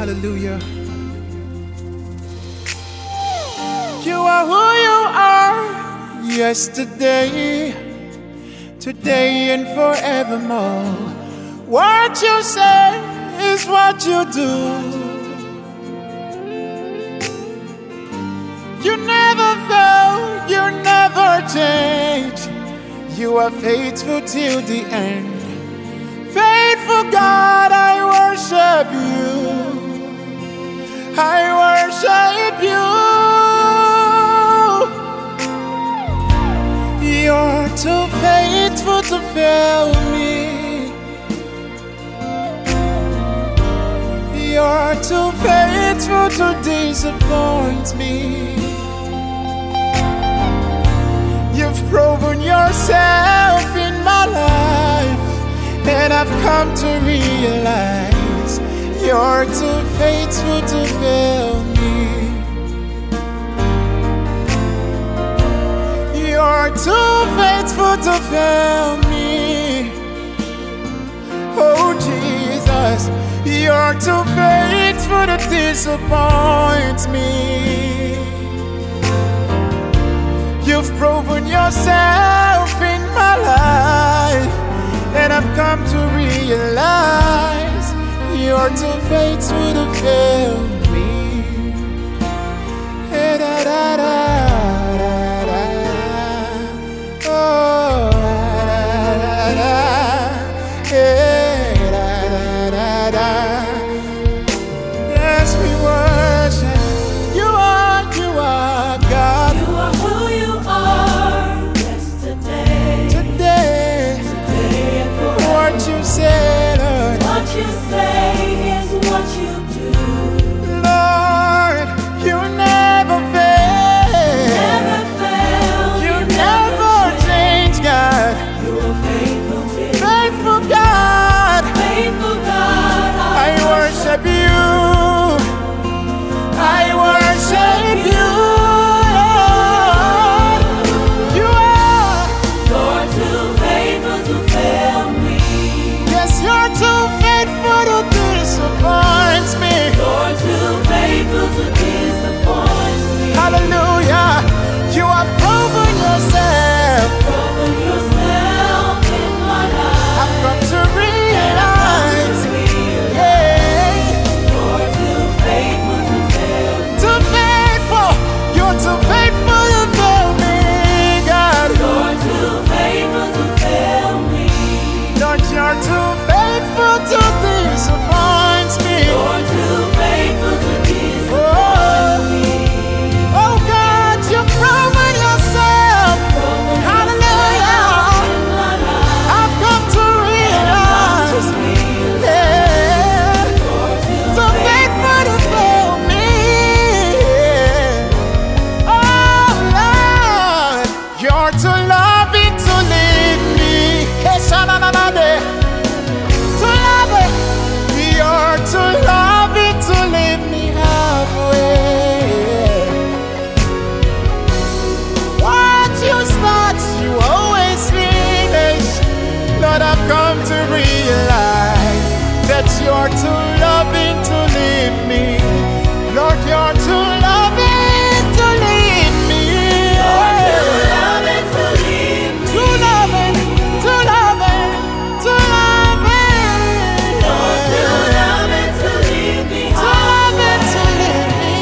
Hallelujah. You are who you are, yesterday, today, and forevermore. What you say is what you do. You never fail, you never change. You are faithful till the end. Faithful God, I worship you. I worship you. You're too faithful to fail me. You're too faithful to disappoint me. You've proven yourself in my life, and I've come to realize you're too faithful to fail me. You're too faithful to fail me. Oh Jesus, you're too faithful to disappoint me. You've proven yourself in my life, and I've come to realize you're too faithful to fail me. Hey, da, da, da, da, da. Oh, da, da, da. Hey, da, da, da, da. Yes, we worship. You are God. You are who you are, yesterday, Today, and forever. what you say, Lord. What you say is what you do. Lord, you never fail. Never fail, You never change, God. You are faithful to Faithful God, faithful God. I worship you. I worship you, Lord. You are. You're too faithful to fail me. Yes, you're too faithful to disappoint me. You're too faithful to disappoint me. Hallelujah. You have proven yourself. Proven yourself in my life. I've come to realize, yeah, You're too faithful to fail me. too faithful. You're too faithful to fail me, God. You're too faithful to fail me. Lord, you're too faithful to disappoint me. You're too faithful to disappoint me. Oh God, you've proven yourself. Proven Hallelujah. yourself in my life. I've come to realize, yeah, You're too faithful to fail me. Oh Lord, you're too loving to leave me. To love it. You're too loving to leave me halfway. What you start, you always finish. Lord, I've come to realize that you're too loving to leave me. Lord, you're too loving to leave me. too loving to leave me. Too loving, too loving, too loving. You're too loving to leave me. Too loving to leave me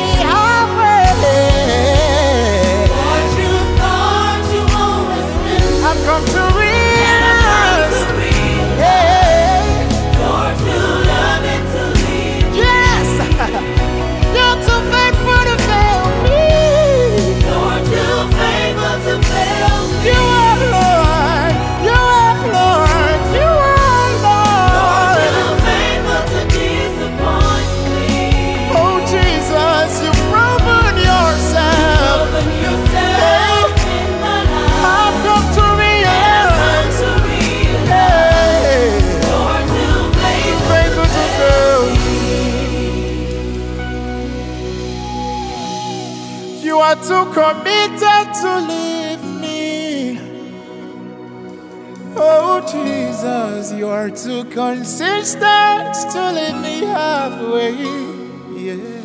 halfway. What you thought you always been. I've come to And I've realize, come to realize yeah, you're too loving to leave me. yes, you're too faithful to fail me. You're too faithful to fail me. You are Lord, you are Lord, you are You're Lord. too faithful to disappoint me. Oh Jesus, you've proven yourself. Proven yourself in my life. I've come to Come realize, to realize hey, you're too faithful faithful to fail. You are too committed to leave me. Oh Jesus, you are too consistent to leave me halfway. Yeah.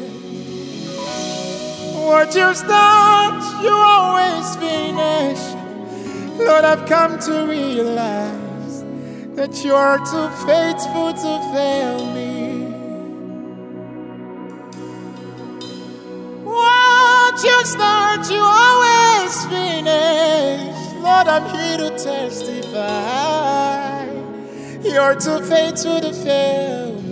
What you start, you always finish. Lord, I've come to realize that you are too faithful to fail me. What you start, you always finish. Lord, I'm here to testify. You're too faithful to fail me.